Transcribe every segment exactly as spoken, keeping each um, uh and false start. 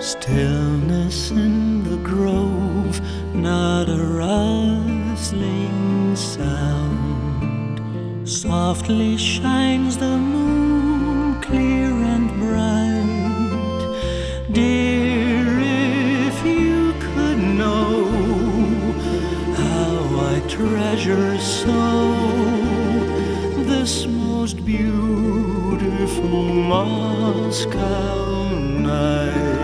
Stillness in the grove, not a rustling sound. Softly shines the moon, clear and bright. Dear, if you could know how I treasure so this most beautiful Moscow night.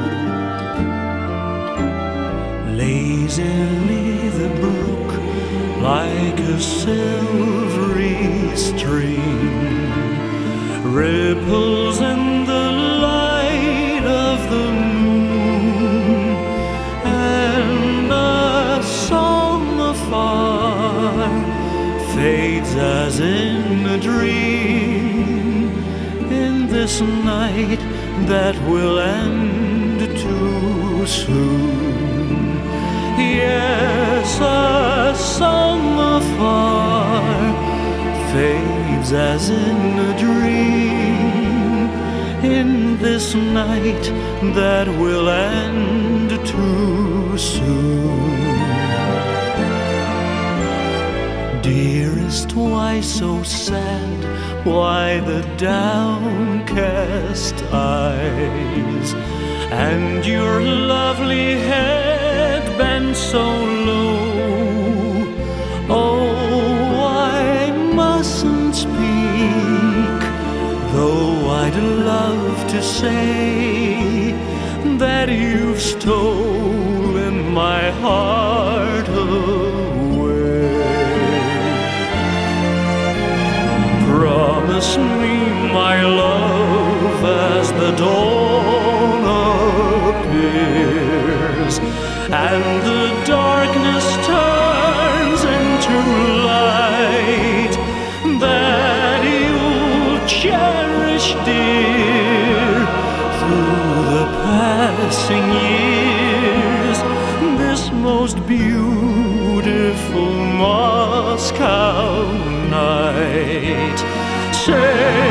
Lazily the brook, like a silvery stream, ripples in the light of the moon, and a song afar fades as in a dream, in this night that will end too soon. Yes, a song afar fades as in a dream, in this night that will end too soon. Dearest, why so sad? Why the downcast eyes? And your lovely head bent so low. Oh, I mustn't speak, though I'd love to say that you've stolen my heart away. Promise me, my love, as the dawn appears and the darkness turns into light, that you'll cherish, dear, through the passing years, this most beautiful Moscow night. Say